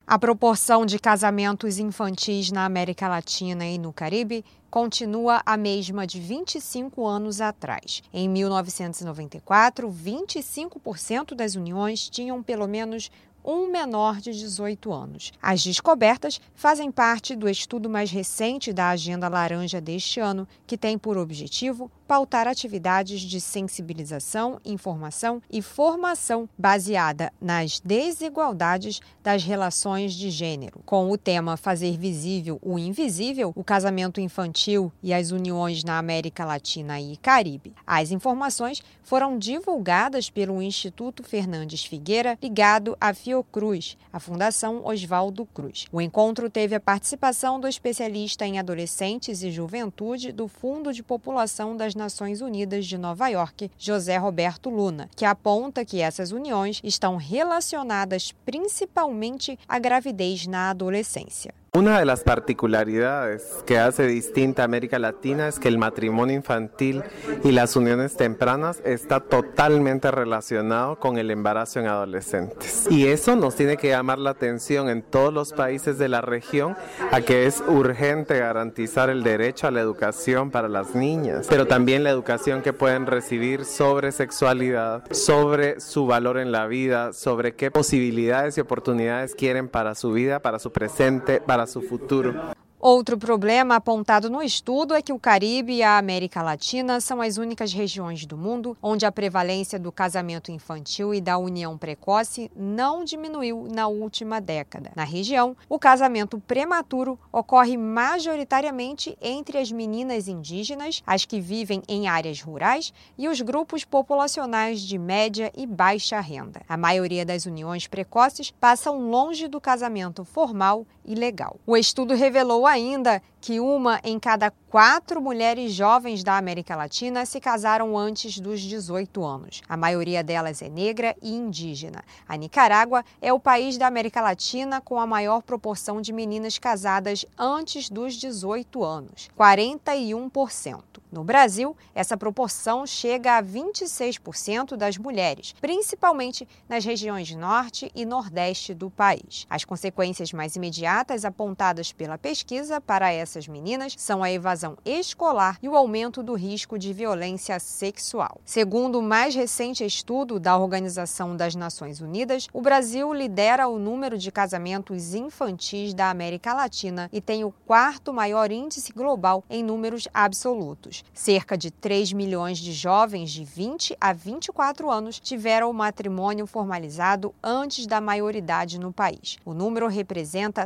A proporção de casamentos infantis na América Latina e no Caribe continua a mesma de 25 anos atrás. Em 1994, 25% das uniões tinham pelo menos um menor de 18 anos. As descobertas fazem parte do estudo mais recente da Agenda Laranja deste ano, que tem por objetivo pautar atividades de sensibilização, informação e formação baseada nas desigualdades das relações de gênero. Com o tema Fazer Visível o Invisível, o casamento infantil e as uniões na América Latina e Caribe. As informações foram divulgadas pelo Instituto Fernandes Figueira, ligado à Fiocruz, a Fundação Oswaldo Cruz. O encontro teve a participação do especialista em adolescentes e juventude do Fundo de População das Nações Unidas de Nova York, José Roberto Luna, que aponta que essas uniões estão relacionadas principalmente à gravidez na adolescência. Una de las particularidades que hace distinta a América Latina es que el matrimonio infantil y las uniones tempranas está totalmente relacionado con el embarazo en adolescentes. Y eso nos tiene que llamar la atención en todos los países de la región a que es urgente garantizar el derecho a la educación para las niñas, pero también la educación que pueden recibir sobre sexualidad, sobre su valor en la vida, sobre qué posibilidades y oportunidades quieren para su vida, para su presente, para su futuro. Outro problema apontado no estudo é que o Caribe e a América Latina são as únicas regiões do mundo onde a prevalência do casamento infantil e da união precoce não diminuiu na última década. Na região, o casamento prematuro ocorre majoritariamente entre as meninas indígenas, as que vivem em áreas rurais e os grupos populacionais de média e baixa renda. A maioria das uniões precoces passam longe do casamento formal e legal. O estudo revelou ainda que 1 em cada 4 mulheres jovens da América Latina se casaram antes dos 18 anos. A maioria delas é negra e indígena. A Nicarágua é o país da América Latina com a maior proporção de meninas casadas antes dos 18 anos, 41%. No Brasil, essa proporção chega a 26% das mulheres, principalmente nas regiões norte e nordeste do país. As consequências mais imediatas apontadas pela pesquisa para essas meninas são a evasão escolar e o aumento do risco de violência sexual. Segundo o mais recente estudo da Organização das Nações Unidas, o Brasil lidera o número de casamentos infantis da América Latina e tem o 4º maior índice global em números absolutos. Cerca de 3 milhões de jovens de 20 a 24 anos tiveram o matrimônio formalizado antes da maioridade no país. O número representa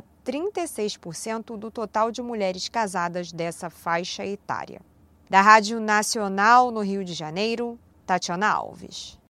36% do total de mulheres casadas dessa faixa etária. Da Rádio Nacional, no Rio de Janeiro, Tatiana Alves.